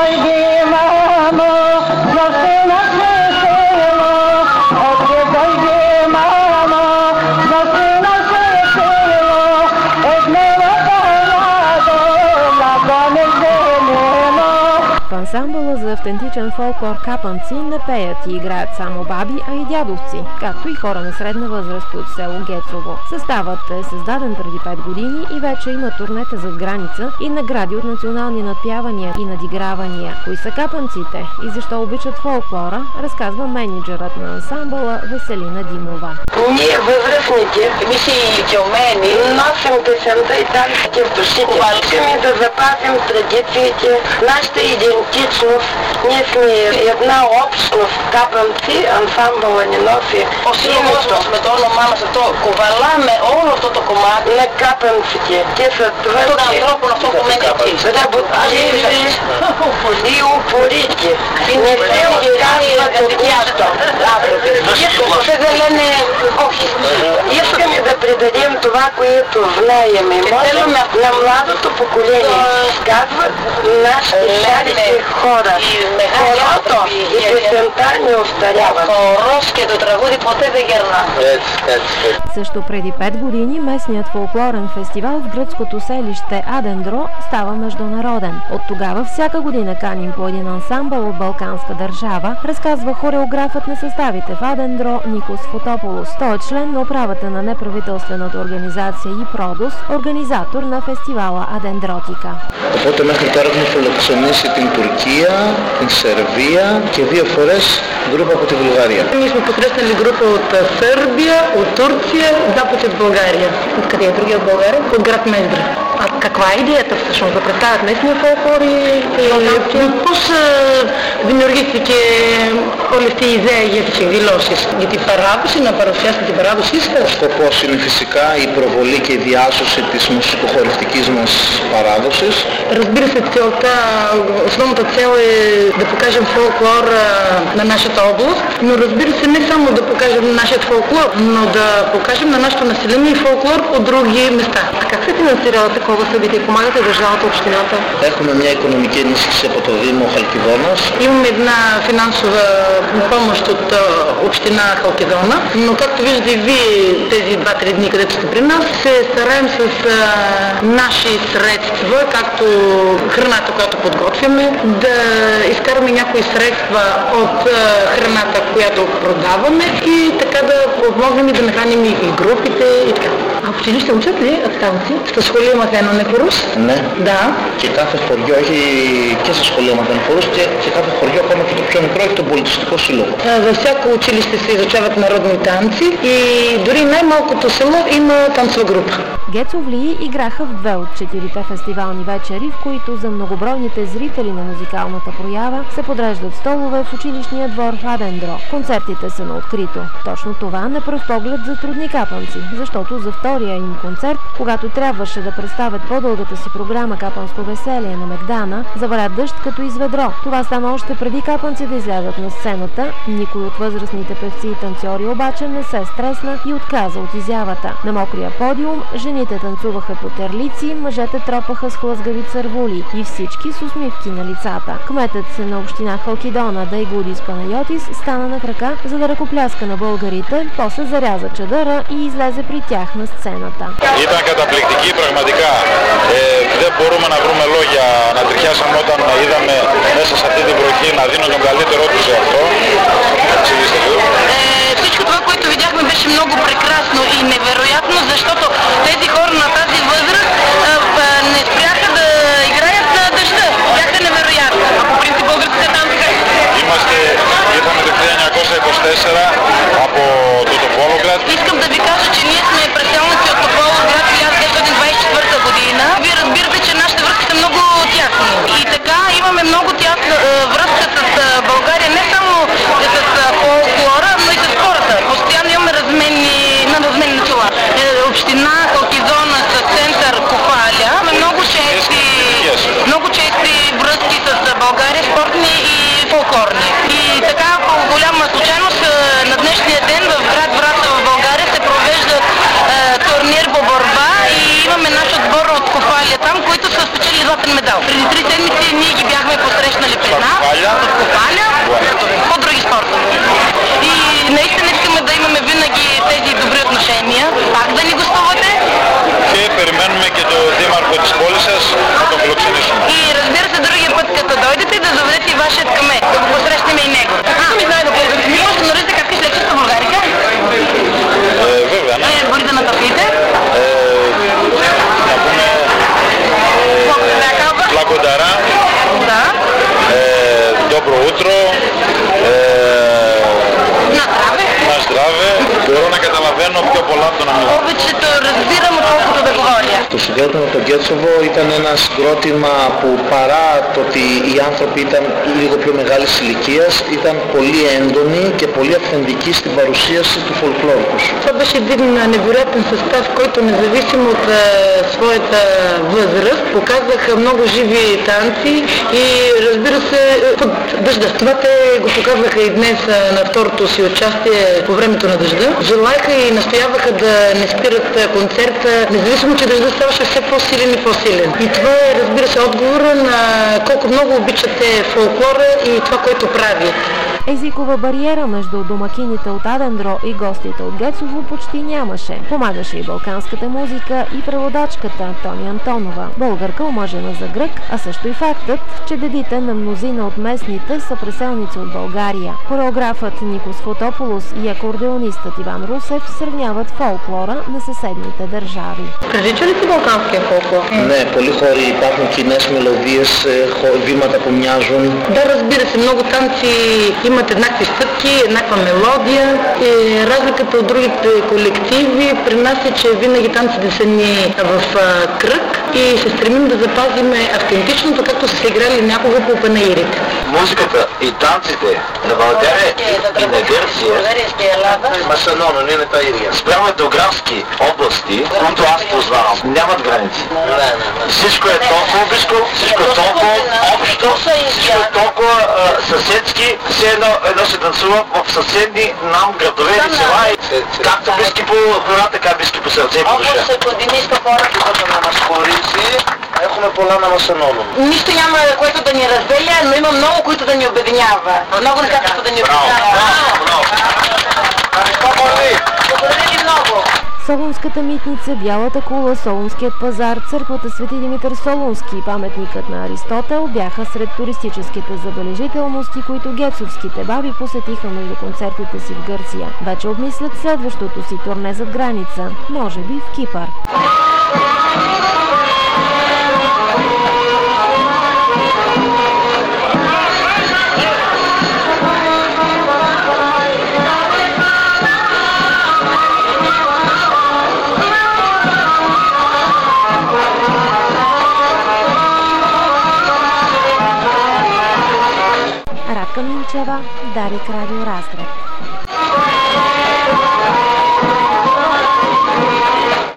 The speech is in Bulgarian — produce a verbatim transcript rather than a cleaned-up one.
Ансамбъла за автентичен фолклор Капанци не пеят и играят само баби, а и дядовци, както и хора на средна възраст от село Гецово. Съставът е създаден преди пет години и вече има турнета зад граница и награди от национални надпявания и надигравания. Кои са капанците и защо обичат фолклора, разказва менеджерът на ансамбъла Веселина Димова. Ние възрастните, мисиите умени, носим песента и танците в душите. Искаме да запазим традициите, нашата идентичност. Ние сме една общност. Капанци, ансамбъла ни носи името. Сме то на мама са то коваламе, оло тото комад. На капанците. Те са твърди, работливи и упорити. Не се отказват от нищо. Съжаление, искаме да предадем това, което знаем и можем на младото поколение. Казват нашите старите хора. Хорото и песента не остарява. Хорошкето трагуди потеде герна. Също преди пет години местният фолклорен фестивал в гръцкото селище Адендро става международен. От тогава всяка година каним по един ансамбъл от балканска държава, разказва хореографът на съставите в Адендро Никос Фотополос. Той е член на управата на неправителствената организация ИПРОДОС, организатор на фестивала Адендротика. Οπότε μέχρι τώρα έχουμε φιλοξενήσει την Τουρκία, την Σερβία και δύο φορές група από τη Βουλγαρία. Ние сме посрещали група от Сърбия, от Турция, два пъти от България. Откъде е другия от България? От град Мездра. А каква е идеята всъщност? Да представят местния фолклор и... Πώς δημιουργήθηκε όλη αυτή η ιδέα για τις εκδηλώσεις? Για την παράδοση, να παρουσιάσετε την παράδοσή σας? Ο σκοπός είναι φυσικά η προβολή και η διάσωση της μουσικοχορευτικής μας παράδοσης. Разбира се, целта, основната цел е да покажем фолклор на нашата област, но разбира се не само да покажем нашия фолклор, но да покажем на нашето население фолклор от други места. А как се финансира такова събитие? Помагате държавата, общината? Έχουμε μια οικονομική ενίσχυση από το Δήμο Χαλκιδόνας. Имаме една финансова помощ от община Халкидона, но както виждате вие тези два-три дни, където сте при нас, се стараем с а, наши средства, както храната, която подготвяме, да изкараме някои средства от а, храната, която продаваме и така да помогнем и да нахраним и групите и така. А училище учат ли танци? Στο σχολείο μαθαίνουν χορούς? Ναι. Да. Και κάθε χωριό έχει και στο σχολείο μαθαίνουν χορούς και, και κάθε χωριό, ακόμα και το πιο μικρό, έχει τον πολιτιστικό σύλλογο. Във всяко училище се изучават народни танци и дори най-малкото село има танцова група. Гецовлии играха в две от четирите фестивални вечери, в които за многобройните зрители на музикалната проява се подреждат столове в училищния двор в Адендро. Концертите са на открито. Точно това на пръв поглед затрудни капанци, защото за втория им концерт, когато трябваше да представят по-дългата си програма Капанско веселие на Мегдана, заваля дъжд като из ведро. Това стана още преди капанци да излязат на сцената. Никой от възрастните певци и танцори обаче не се стресна и отказа от изявата. На мокрия подиум жените танцуваха по терлици, мъжете тропаха с хлъзгави цървули и всички с усмивки на лицата. Кметът на община Халкидона Дайгудис Панайотис стана на крака, за да ръкопляска на българите, после заряза чадъра и излезе при тях на сцената. Ήταν καταπληκτική πραγματικά. Ε, δεν μπορούμε να βρούμε λόγια να τριχιάσαμε όταν είδαμε μέσα σε αυτή την βροχή να δίνουν τον καλύτερό τους σε αυτό. Всичко това, което видяхме, беше много прекрасно и невероятно, защото тези хора на тази възраст не спряха да играят на дъжда. Бяха невероятни. А по принцип българските танци. Είμαστε, ήρθαμε το χίλια εννιακόσια είκοσι τέσσερα από το Тополовград. Искам да ви кажа, че ние сме преселници от Тополовград хиляда деветстотин двадесет и четвърта година. Вие разбирате, че нашите връзки са много тясни. И така имаме много тясна връзка с България, не само с фолклора, но и с хората. Постоянно имаме разменни, на разменни начала. Община Халкидона с център Кофаля. Много чести, много чести връзки с България, спортни и фолклорни. И така по голяма случайност на са спечели златен медал. Преди три седмици ние ги бяхме посрещнали при нас в Копаля, по други спортове. И наистина искаме да имаме винаги тези добри отношения. Пак да ни гостувате. Και περιμένουμε και το δήμαρχο της πόλης σας να τον φιλοξενήσουμε. И разбира се, другия път като дойдете да заведете и вашият кмет, да го посрещнем и него. А, ми знае да кажете, ми може да нарисате какви лекчества българика? Ε, βέβαια, ναι. Е, μπορείτε να τα πείτε. Ε, να πούμε... Πλακονταρά. Да. Ε, Добро утро. Ε, На здраве. Να здраве. Μπορώ να καταλαβαίνω πιο πολλά από το να μιλάω. Повечето разбирам, отколкото да говоря. Το συγκρότημα το Γκέτσοβο ήταν ένα συγκρότημα που παρά το ότι οι άνθρωποι ήταν λίγο πιο μεγάλης ηλικίας, ήταν πολύ έντονοι και πολύ αυθεντικοί στην παρουσίαση του фолклору τους. Това беше един невероятен състав, който независимо от а, своята възраст показаха много живи танци и разбира се под дъжда. Това те го показаха и днес а, на второто си участие по времето на дъжда. Желаеха и настояваха да не спират а, концерта, независимо че дъжда ставаше все по-силен и по-силен. И това е, разбира се, отговора на колко много обичате фолклора и това, което правят. Езикова бариера между домакините от Адендро и гостите от Гецово почти нямаше. Помагаше и балканската музика и преводачката Тони Антонова, българка омъжена за грък, а също и фактът, че дедите на мнозина от местните са преселници от България. Хореографът Никос Фотополос и акордеонистът Иван Русев сравняват фолклора на съседните държави. Прилича ли си балканския фолклор? Ναι, πολλοί χώροι υπάρχουν κοινές μελωδίες, βήματα που μοιάζουν. Да, разбира се, много танци имат еднакви стъпки, еднаква мелодия. И разликата от другите колективи при нас е, че винаги танците са ни в а, кръг и се стремим да запазим автентичното, както са се играли някога по панаирите. Музиката и танците на България и на Гърция ма са но не на тази идея. Спрямо етнографски области, които аз познавам, нямат граници. Всичко е толкова близко, всичко е толкова общо, всичко е толкова а, съседски, все едно, едно се танцува в съседни нам градове и села, както близки по гора, така близки по сърце и по душа. Ако се подини с хората, като на маскорици, ехме пола на масаноно. Нищо няма, което да ни разделя, но има много, които да ни обединява. Много неща, които да ни обединява. Браво, браво, браво. Благодаря ви много. Солунската митница, Бялата кула, Солунският пазар, църквата Свети Димитър Солунски и паметникът на Аристотел бяха сред туристическите забележителности, които гецовските баби посетиха между концертите си в Гърция. Вече обмислят следващото си турне зад граница, може би в Кипър. Радка Минчева, Дарик Радио Разград.